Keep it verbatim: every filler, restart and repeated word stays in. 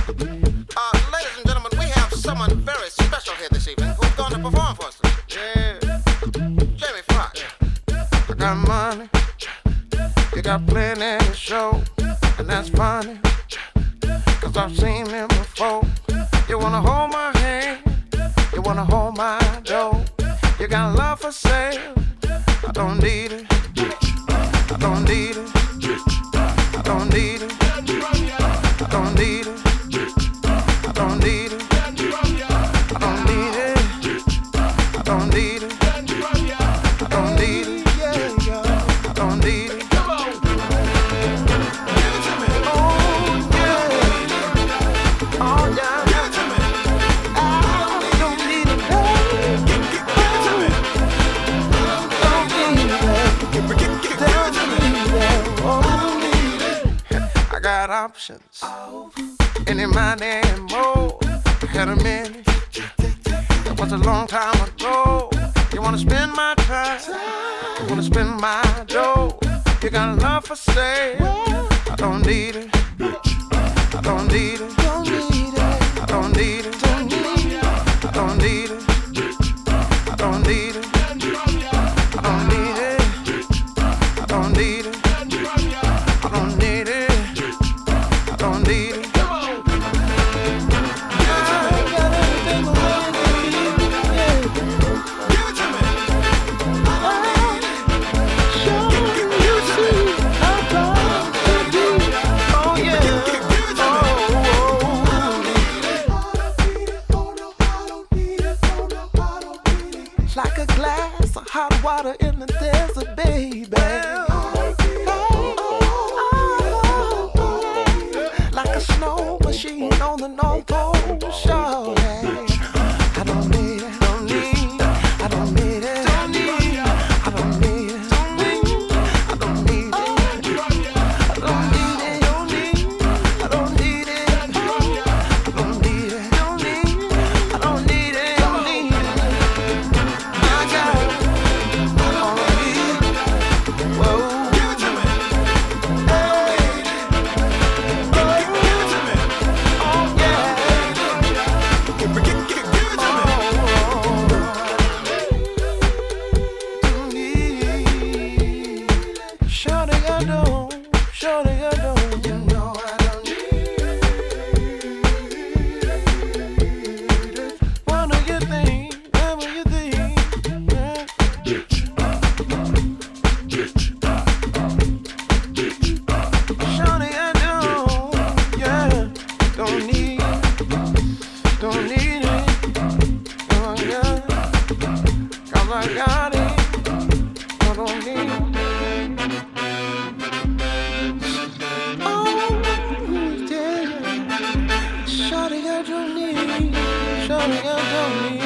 Uh, ladies and gentlemen, we have someone very special here this evening who's going to perform for us. Yeah. Jamie Foxx. I got money. You got plenty to show. And that's funny. Cause I've seen them before. You wanna hold my hand. You wanna hold my dough. You got love for sale. I don't need it. I don't need it. I don't need it. I don't need it. I don't need it. I don't need it. I don't need it. I don't need it. I don't need it. Come on. Give it to me. Oh yeah. Oh yeah. Give it to me. I don't need it. Give it to me. Don't need it. Give it to me. Oh, need it. I got options. Any money and more. Had a minute. That was a long time ago. You wanna spend my time? You wanna spend my dough? You got love for sale? I don't need it. I don't need it. I don't need it. I don't need it. I don't need it. I don't need it. I don't need it. I don't need it. I don't need it. Like a glass of hot water in the desert, baby. Like a snow machine on the North Pole, sure. I don't need it, don't need it, I don't need it, don't need it, I don't need it, don't need it, I don't need it, I don't need it, don't need it, I don't need it, I don't need it, don't need it, I don't need it, don't need it. I got all I need. Whoa. Give it to me. Hey. Give it to me. Oh yeah. Give it, give it, give it to me. Oh. Need. Shawty, I don't. Shawty, I don't. You know I don't need it. What do you think? What do you think? Yeah. Shawty, I don't. Yeah. Don't need it. Don't need it. Oh, I got it. Cause I got it. I don't need it. Oh, yeah. Shawty, I don't need it. Shawty, I don't need it.